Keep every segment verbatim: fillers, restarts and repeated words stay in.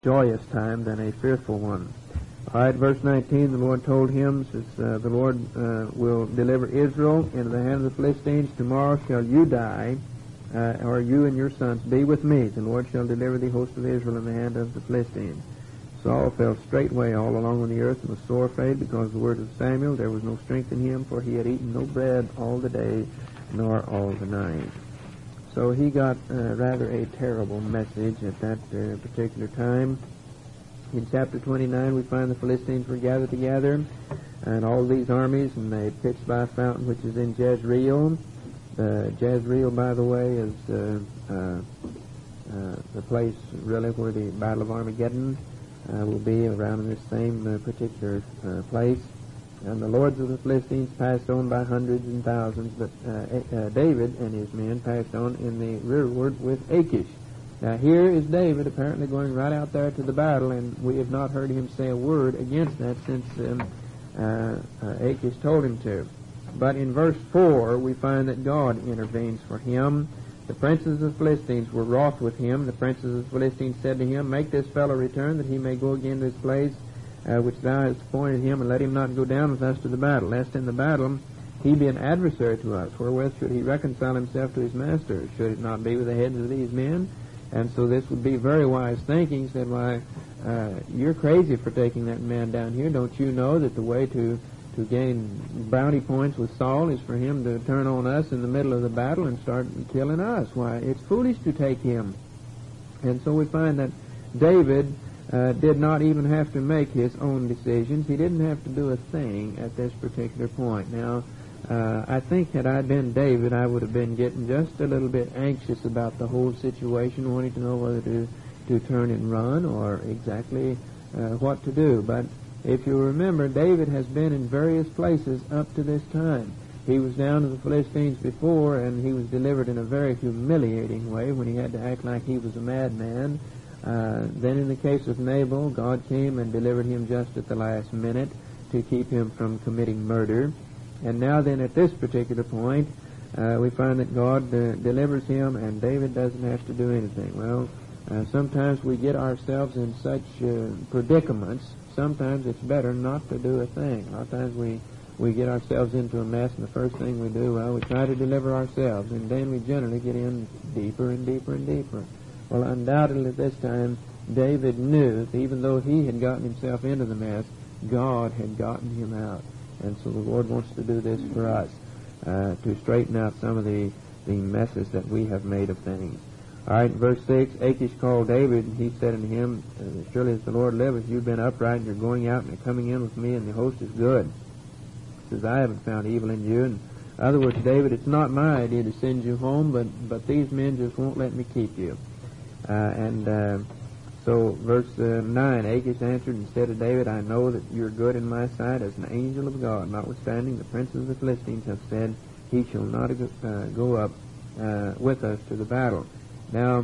joyous time than a fearful one. All right, verse nineteen, the Lord told him, says, uh, the Lord uh, will deliver Israel into the hand of the Philistines. Tomorrow shall you die, uh, or you and your sons be with me. The Lord shall deliver the host of Israel in the hand of the Philistines. Saul fell straightway all along on the earth and was sore afraid because of the word of Samuel. There was no strength in him, for he had eaten no bread all the day, nor all the night. So he got uh, rather a terrible message at that uh, particular time. In chapter twenty-nine, we find the Philistines were gathered together, and all these armies, and they pitched by a fountain which is in Jezreel. Uh, Jezreel, by the way, is uh, uh, uh, the place really where the Battle of Armageddon uh, will be, around in this same uh, particular uh, place. And the lords of the Philistines passed on by hundreds and thousands, but uh, uh, David and his men passed on in the rearward with Achish. Now here is David apparently going right out there to the battle, and we have not heard him say a word against that since um, uh, uh, Achish told him to. But in verse four we find that God intervenes for him. The princes of the Philistines were wroth with him. The princes of the Philistines said to him, "Make this fellow return, that he may go again to his place, Uh, which thou hast appointed him, and let him not go down with us to the battle, lest in the battle he be an adversary to us. Wherewith should he reconcile himself to his master? Should it not be with the heads of these men?" And so this would be very wise thinking. He said, "Why, uh, you're crazy for taking that man down here. Don't you know that the way to, to gain bounty points with Saul is for him to turn on us in the middle of the battle and start killing us? Why, it's foolish to take him." And so we find that David Uh, did not even have to make his own decisions. He didn't have to do a thing at this particular point. Now, uh, I think had I been David, I would have been getting just a little bit anxious about the whole situation, wanting to know whether to, to turn and run or exactly uh, what to do. But if you remember, David has been in various places up to this time. He was down to the Philistines before, and he was delivered in a very humiliating way when he had to act like he was a madman. Uh, then in the case of Nabal, God came and delivered him just at the last minute to keep him from committing murder. And now then at this particular point, uh, we find that God uh, delivers him, and David doesn't have to do anything. Well, uh, sometimes we get ourselves in such uh, predicaments. Sometimes it's better not to do a thing. A lot of times we, we get ourselves into a mess, and the first thing we do, well, we try to deliver ourselves, and then we generally get in deeper and deeper and deeper. Well, undoubtedly at this time, David knew that even though he had gotten himself into the mess, God had gotten him out. And so the Lord wants to do this for us, uh, to straighten out some of the, the messes that we have made of things. All right, verse six, Achish called David, and he said unto him, "Surely as the Lord liveth, you've been upright, and you're going out and you're coming in with me, and the host is good. He says, I haven't found evil in you." And in other words, David, it's not my idea to send you home, but, but these men just won't let me keep you. Uh, and uh, so verse uh, nine, Achish answered and said to David, "I know that you're good in my sight as an angel of God. Notwithstanding, the princes of the Philistines have said, he shall not uh, go up uh, with us to the battle." Now,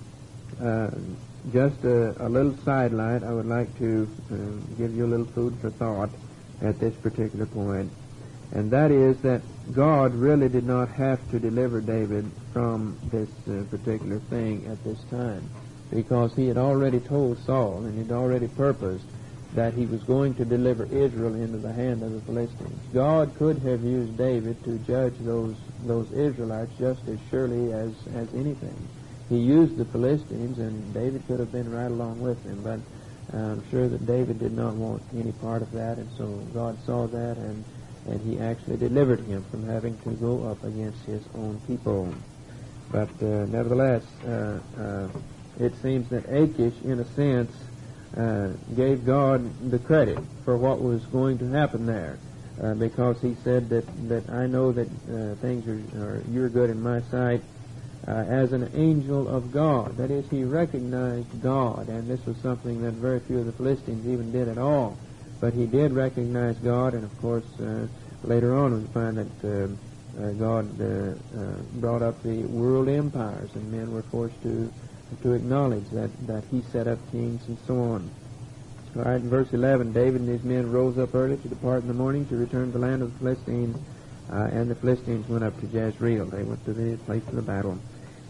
uh, just a, a little sidelight, I would like to uh, give you a little food for thought at this particular point. And that is that God really did not have to deliver David from this uh, particular thing at this time, because he had already told Saul, and he had already purposed that he was going to deliver Israel into the hand of the Philistines. God could have used David to judge those those Israelites just as surely as, as anything. He used the Philistines, and David could have been right along with him, but I'm sure that David did not want any part of that, and so God saw that, and and he actually delivered him from having to go up against his own people. But uh, nevertheless, uh, uh, it seems that Achish, in a sense, uh, gave God the credit for what was going to happen there, uh, because he said that, that I know that uh, things are, are you're good in my sight uh, as an angel of God. That is, he recognized God, and this was something that very few of the Philistines even did at all. But he did recognize God, and of course, uh, later on we find that uh, uh, God uh, uh, brought up the world empires, and men were forced to to acknowledge that, that he set up kings and so on. All right, in verse eleven, David and his men rose up early to depart in the morning to return to the land of the Philistines, uh, and the Philistines went up to Jezreel. They went to the place of the battle.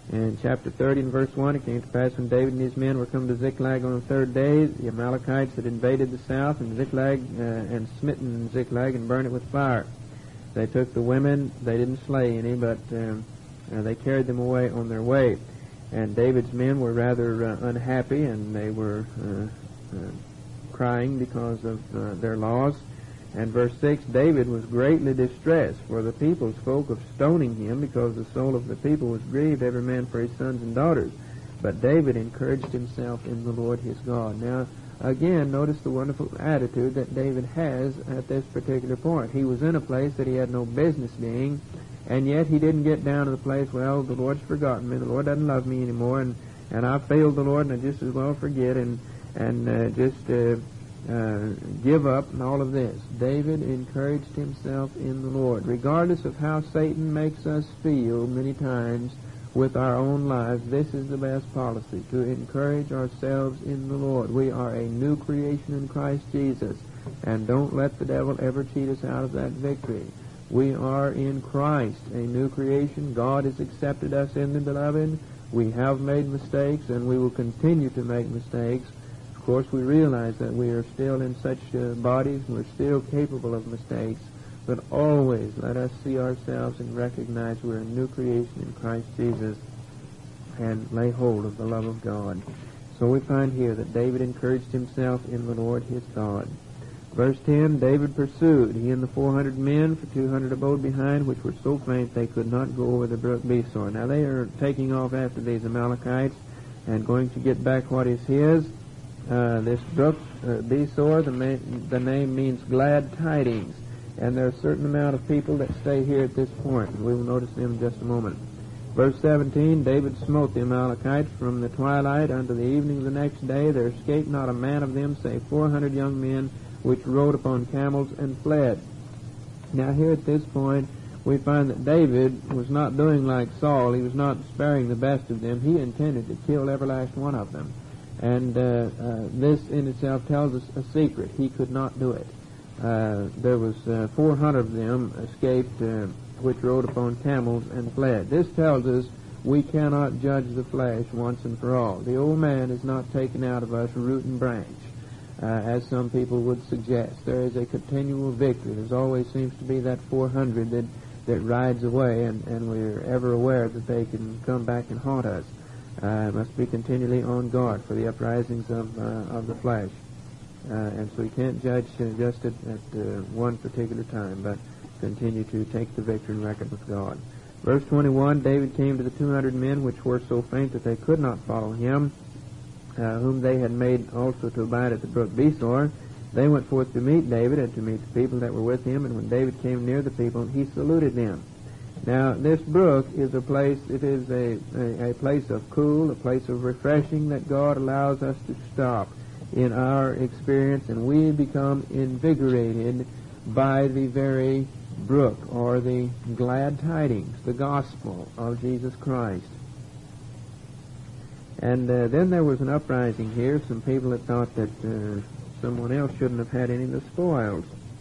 In chapter thirty and verse one, it came to pass when David and his men were come to Ziklag on the third day, the Amalekites had invaded the south and Ziklag uh, and smitten Ziklag and burned it with fire. They took the women. They didn't slay any, but um, uh, they carried them away on their way. And David's men were rather uh, unhappy, and they were uh, uh, crying because of uh, their loss. And verse six, David was greatly distressed, for the people spoke of stoning him, because the soul of the people was grieved, every man for his sons and daughters. But David encouraged himself in the Lord his God. Now, again, notice the wonderful attitude that David has at this particular point. He was in a place that he had no business being, and yet he didn't get down to the place, well, the Lord's forgotten me, the Lord doesn't love me anymore, and, and I failed the Lord, and I just as well forget, and, and uh, just... Uh, Uh, give up and all of this. David encouraged himself in the Lord. Regardless of how Satan makes us feel many times with our own lives, this is the best policy, to encourage ourselves in the Lord. We are a new creation in Christ Jesus, and don't let the devil ever cheat us out of that victory. We are in Christ, a new creation. God has accepted us in the Beloved. We have made mistakes, and we will continue to make mistakes. Of course, we realize that we are still in such uh, bodies, and we're still capable of mistakes, but always let us see ourselves and recognize we're a new creation in Christ Jesus and lay hold of the love of God. So we find here that David encouraged himself in the Lord his God. Verse ten, David pursued, he and the four hundred men, for two hundred abode behind, which were so faint they could not go over the brook Besor. Now they are taking off after these Amalekites and going to get back what is his. Uh, this brook, uh, Besor, the, ma- the name means glad tidings. And there are a certain amount of people that stay here at this point, and we will notice them in just a moment. Verse seventeen, David smote the Amalekites from the twilight unto the evening of the next day. There escaped not a man of them, save four hundred young men, which rode upon camels and fled. Now here at this point, we find that David was not doing like Saul. He was not sparing the best of them. He intended to kill every last one of them. And uh, uh, this in itself tells us a secret. He could not do it. Uh, there was uh, four hundred of them escaped, uh, which rode upon camels and fled. This tells us we cannot judge the flesh once and for all. The old man is not taken out of us root and branch, uh, as some people would suggest. There is a continual victory. There always seems to be that four hundred that, that rides away, and, and we're ever aware that they can come back and haunt us. Uh, must be continually on guard for the uprisings of uh, of the flesh, uh, and so we can't judge uh, just at, at uh, one particular time, but continue to take the victory and reckon with God. Verse twenty-one, David came to the two hundred men which were so faint that they could not follow him, uh, whom they had made also to abide at the brook Besor. They went forth to meet David and to meet the people that were with him, and when David came near the people, he saluted them. Now, this brook is a place, it is a, a, a place of cool, a place of refreshing that God allows us to stop in our experience, and we become invigorated by the very brook, or the glad tidings, the gospel of Jesus Christ. And uh, then there was an uprising here, some people that thought that uh, someone else shouldn't have had any of the spoils.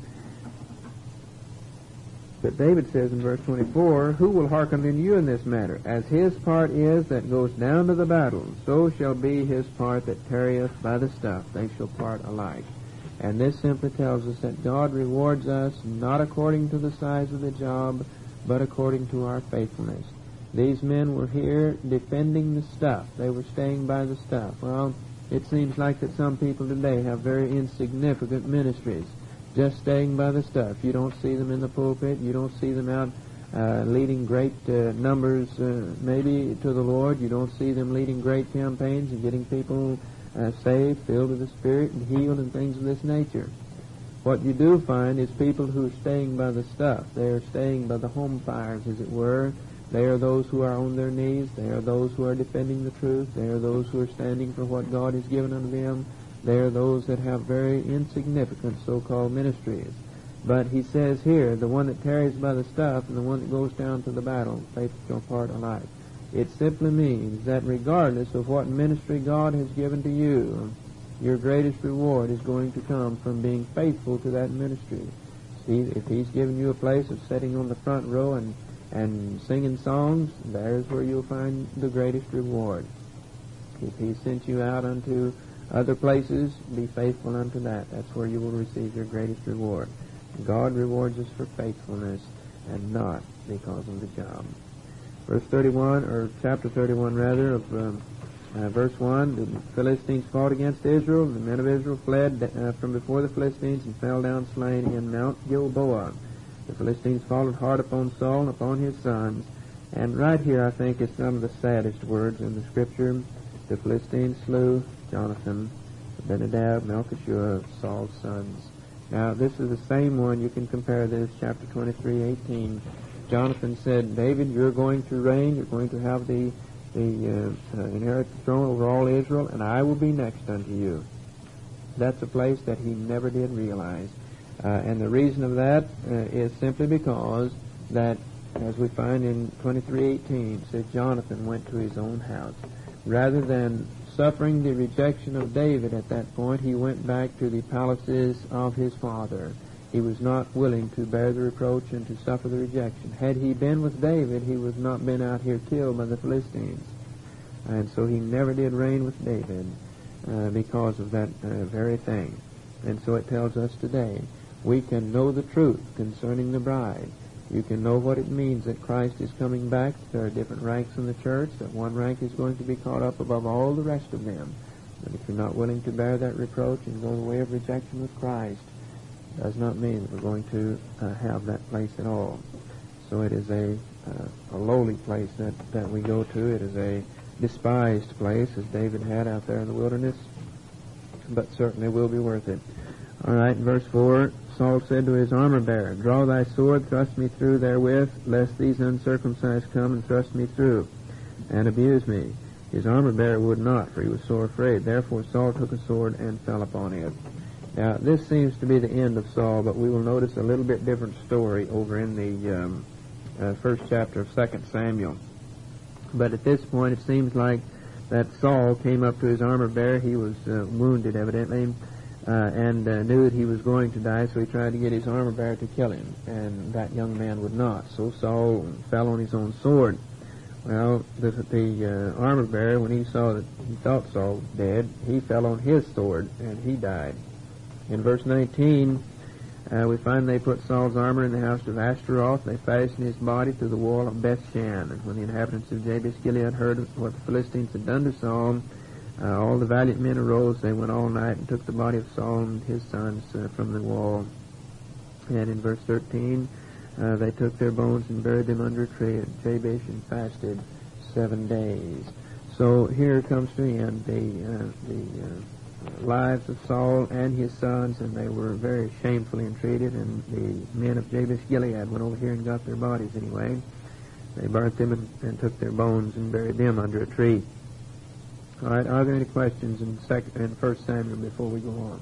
But David says in verse twenty-four, who will hearken unto you in this matter? As his part is that goes down to the battle, so shall be his part that tarrieth by the stuff. They shall part alike. And this simply tells us that God rewards us not according to the size of the job, but according to our faithfulness. These men were here defending the stuff. They were staying by the stuff. Well, it seems like that some people today have very insignificant ministries, just staying by the stuff. You don't see them in the pulpit. You don't see them out uh, leading great uh, numbers, uh, maybe, to the Lord. You don't see them leading great campaigns and getting people uh, saved, filled with the Spirit, and healed, and things of this nature. What you do find is people who are staying by the stuff. They are staying by the home fires, as it were. They are those who are on their knees. They are those who are defending the truth. They are those who are standing for what God has given unto them. They are those that have very insignificant so-called ministries. But he says here, the one that tarries by the stuff and the one that goes down to the battle, faith shall part alike. It simply means that regardless of what ministry God has given to you, your greatest reward is going to come from being faithful to that ministry. See, if he's given you a place of sitting on the front row and, and singing songs, there's where you'll find the greatest reward. If he sent you out unto other places, be faithful unto that. That's where you will receive your greatest reward. God rewards us for faithfulness and not because of the job. Verse thirty-one, or chapter thirty-one rather, of um, uh, verse one, the Philistines fought against Israel. The men of Israel fled uh, from before the Philistines and fell down slain in Mount Gilboa. The Philistines followed hard upon Saul and upon his sons. And right here I think is some of the saddest words in the Scripture. The Philistines slew Jonathan, Benadab, Melchishua, Saul's sons. Now, this is the same one. You can compare this, chapter twenty-three, eighteen. Jonathan said, David, you're going to reign. You're going to have the, the uh, uh, inherit the throne over all Israel, and I will be next unto you. That's a place that he never did realize. Uh, and the reason of that uh, is simply because that, as we find in twenty-three eighteen, said Jonathan went to his own house. Rather than suffering the rejection of David at that point, he went back to the palaces of his father. He was not willing to bear the reproach and to suffer the rejection. Had he been with David, he would not been out here killed by the Philistines. And so he never did reign with David uh, because of that uh, very thing. And so it tells us today, we can know the truth concerning the bride. You can know what it means that Christ is coming back. There are different ranks in the church, that one rank is going to be caught up above all the rest of them. But if you're not willing to bear that reproach and go the way of rejection with Christ, it does not mean that we're going to uh, have that place at all. So it is a, uh, a lowly place that, that we go to. It is a despised place, as David had out there in the wilderness, but certainly will be worth it. All right, in verse four, Saul said to his armor-bearer, Draw thy sword, thrust me through therewith, lest these uncircumcised come and thrust me through, and abuse me. His armor-bearer would not, for he was sore afraid. Therefore Saul took a sword and fell upon it. Now, this seems to be the end of Saul, but we will notice a little bit different story over in the um, uh, first chapter of Second Samuel. But at this point, it seems like that Saul came up to his armor-bearer. He was uh, wounded, evidently, Uh, and uh, knew that he was going to die, so he tried to get his armor-bearer to kill him, and that young man would not. So Saul fell on his own sword. Well, the, the uh, armor-bearer, when he saw that he thought Saul was dead, he fell on his sword, and he died. In verse nineteen, uh, we find they put Saul's armor in the house of Ashtaroth. They fastened his body to the wall of Bethshan. And when the inhabitants of Jabesh-Gilead heard what the Philistines had done to Saul, Uh, all the valiant men arose. They went all night and took the body of Saul and his sons uh, from the wall. And in verse thirteen, uh, they took their bones and buried them under a tree at Jabesh and fasted seven days. So here comes to the end the, uh, the uh, lives of Saul and his sons, and they were very shamefully entreated, and the men of Jabesh-Gilead went over here and got their bodies anyway. They burnt them and, and took their bones and buried them under a tree. All right, are there any questions in second and First Samuel before we go on?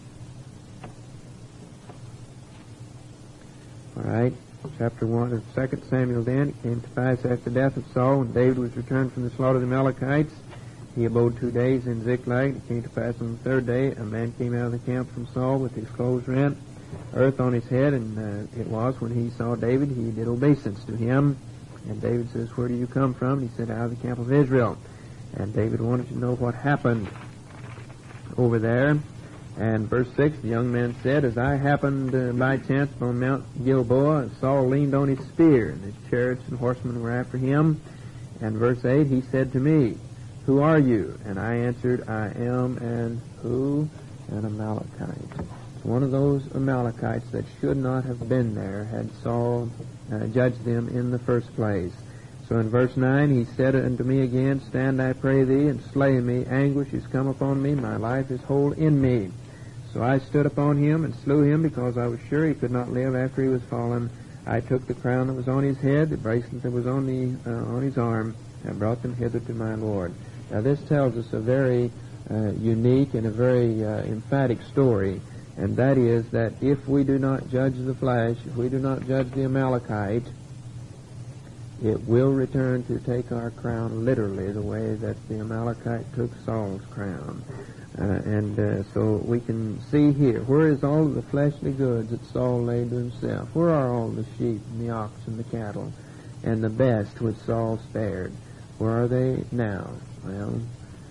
All right, chapter one of Second Samuel. Then it came to pass after the death of Saul, when David was returned from the slaughter of the Amalekites, he abode two days in Ziklag. It came to pass on the third day, a man came out of the camp from Saul with his clothes rent, earth on his head, and uh, it was when he saw David, he did obeisance to him. And David says, Where do you come from? And he said, Out of the camp of Israel. And David wanted to know what happened over there. And verse six, the young man said, As I happened uh, by chance upon Mount Gilboa, Saul leaned on his spear, and his chariots and horsemen were after him. And verse eight, he said to me, Who are you? And I answered, I am an who? An Amalekite. It's one of those Amalekites that should not have been there had Saul uh, judged them in the first place. So in verse nine, he said unto me again, Stand, I pray thee, and slay me. Anguish is come upon me. My life is whole in me. So I stood upon him and slew him, because I was sure he could not live after he was fallen. I took the crown that was on his head, the bracelet that was on the uh, on his arm, and brought them hither to my Lord. Now this tells us a very uh, unique and a very uh, emphatic story, and that is that if we do not judge the flesh, if we do not judge the Amalekite, it will return to take our crown literally the way that the Amalekite took Saul's crown. Uh, and uh, so we can see here, where is all of the fleshly goods that Saul laid to himself? Where are all the sheep and the ox and the cattle? and the best which Saul spared. Where are they now? Well,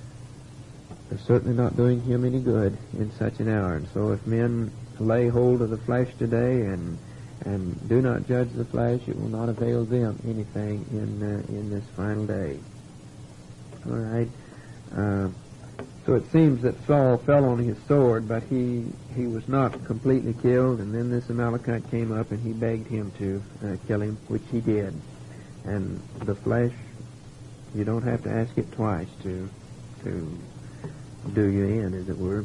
they're certainly not doing him any good in such an hour. And so if men lay hold of the flesh today and and do not judge the flesh, it will not avail them anything in uh, in this final day. All right. Uh, so it seems that Saul fell on his sword, but he he was not completely killed. And then this Amalekite came up and he begged him to uh, kill him, which he did. And the flesh, you don't have to ask it twice to to do you in, as it were.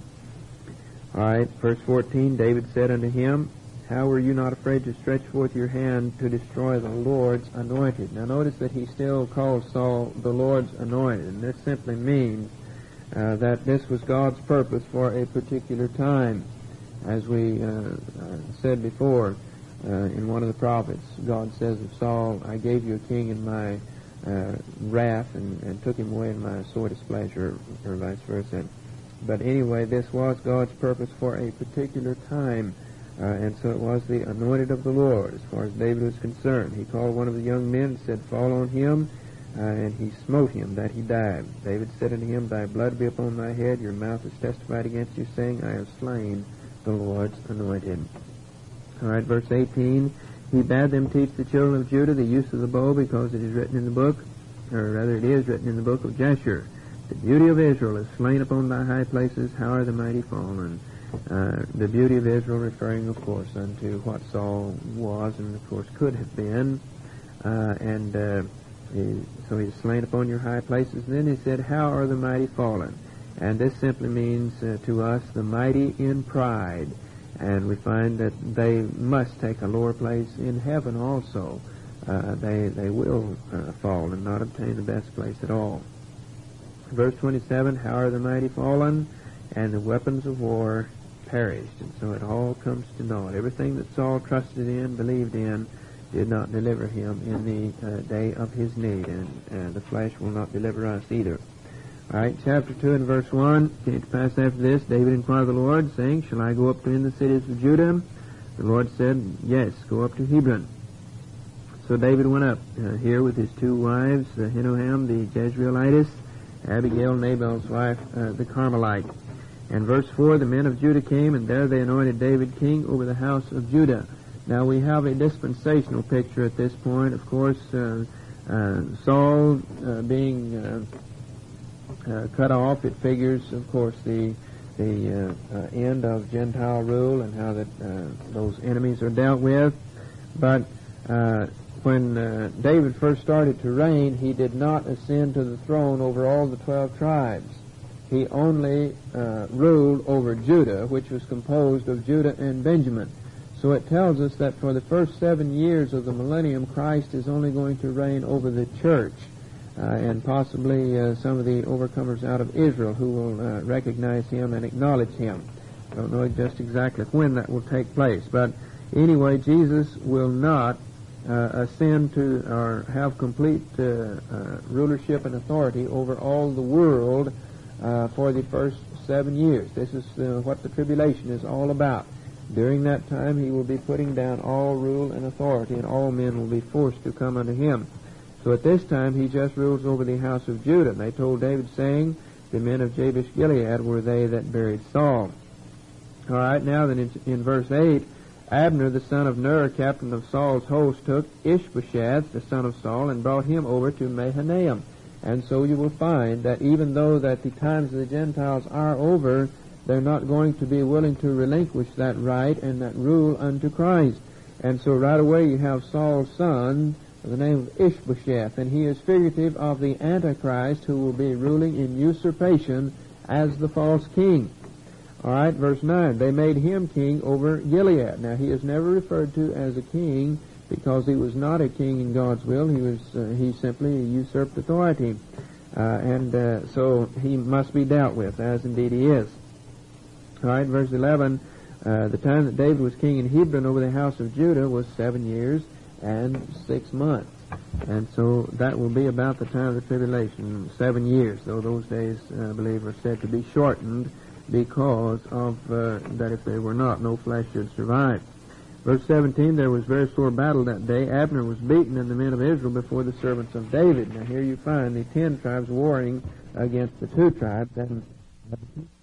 All right. Verse fourteen. David said unto him, how were you not afraid to stretch forth your hand to destroy the Lord's anointed? Now notice that he still calls Saul the Lord's anointed, and this simply means uh, that this was God's purpose for a particular time. As we uh, uh, said before uh, in one of the prophets, God says of Saul, I gave you a king in my uh, wrath and, and took him away in my sore displeasure, or vice versa. But anyway, this was God's purpose for a particular time. Uh, and so it was the anointed of the Lord, as far as David was concerned. He called one of the young men and said, fall on him, uh, and he smote him, that he died. David said unto him, thy blood be upon thy head, your mouth has testified against you, saying, I have slain the Lord's anointed. All right, verse eighteen, he bade them teach the children of Judah the use of the bow, because it is written in the book, or rather it is written in the book of Jasher, the beauty of Israel is slain upon thy high places, how are the mighty fallen. Uh, the beauty of Israel referring, of course, unto what Saul was and, of course, could have been. Uh, and uh, he, so he's slain upon your high places. And then he said, how are the mighty fallen? And this simply means uh, to us the mighty in pride. And we find that they must take a lower place in heaven also. Uh, they, they will uh, fall and not obtain the best place at all. Verse twenty-seven, how are the mighty fallen? And the weapons of war perished. And so it all comes to naught. Everything that Saul trusted in, believed in, did not deliver him in the uh, day of his need, and uh, the flesh will not deliver us either. All right, chapter two and verse one. Came to pass after this, David inquired of the Lord, saying, shall I go up to in the cities of Judah? The Lord said, yes, go up to Hebron. So David went up uh, here with his two wives, uh, Ahinoam the Jezreelitess, Abigail, Nabal's wife, uh, the Carmelite. And verse four, the men of Judah came, and there they anointed David king over the house of Judah. Now we have a dispensational picture at this point. Of course, uh, uh, Saul uh, being uh, uh, cut off, it figures, of course, the the uh, uh, end of Gentile rule and how that uh, those enemies are dealt with. But uh, when uh, David first started to reign, he did not ascend to the throne over all the twelve tribes. He only uh, ruled over Judah, which was composed of Judah and Benjamin. So it tells us that for the first seven years of the millennium, Christ is only going to reign over the church, uh, and possibly uh, some of the overcomers out of Israel who will uh, recognize him and acknowledge him. I don't know just exactly when that will take place. But anyway, Jesus will not uh, ascend to or have complete uh, uh, rulership and authority over all the world Uh, for the first seven years. This is uh, what the tribulation is all about. During that time, he will be putting down all rule and authority, and all men will be forced to come unto him. So at this time, he just rules over the house of Judah. And they told David, saying, the men of Jabesh Gilead were they that buried Saul. All right, now then in, in verse eight, Abner, the son of Ner, captain of Saul's host, took Ishbosheth, the son of Saul, and brought him over to Mahanaim. And so you will find that even though that the times of the Gentiles are over, they're not going to be willing to relinquish that right and that rule unto Christ. And so right away you have Saul's son, by the name of Ishbosheth, and he is figurative of the Antichrist who will be ruling in usurpation as the false king. All right, verse nine, they made him king over Gilead. Now he is never referred to as a king, because he was not a king in God's will. He was uh, he simply usurped authority. Uh, and uh, so he must be dealt with, as indeed he is. All right, verse eleven, uh, the time that David was king in Hebron over the house of Judah was seven years and six months. And so that will be about the time of the tribulation, seven years, though those days, uh, I believe, are said to be shortened because of uh, that if they were not, no flesh should survive. Verse seventeen, there was very sore battle that day. Abner was beaten, and the men of Israel before the servants of David. Now here you find the ten tribes warring against the two tribes. And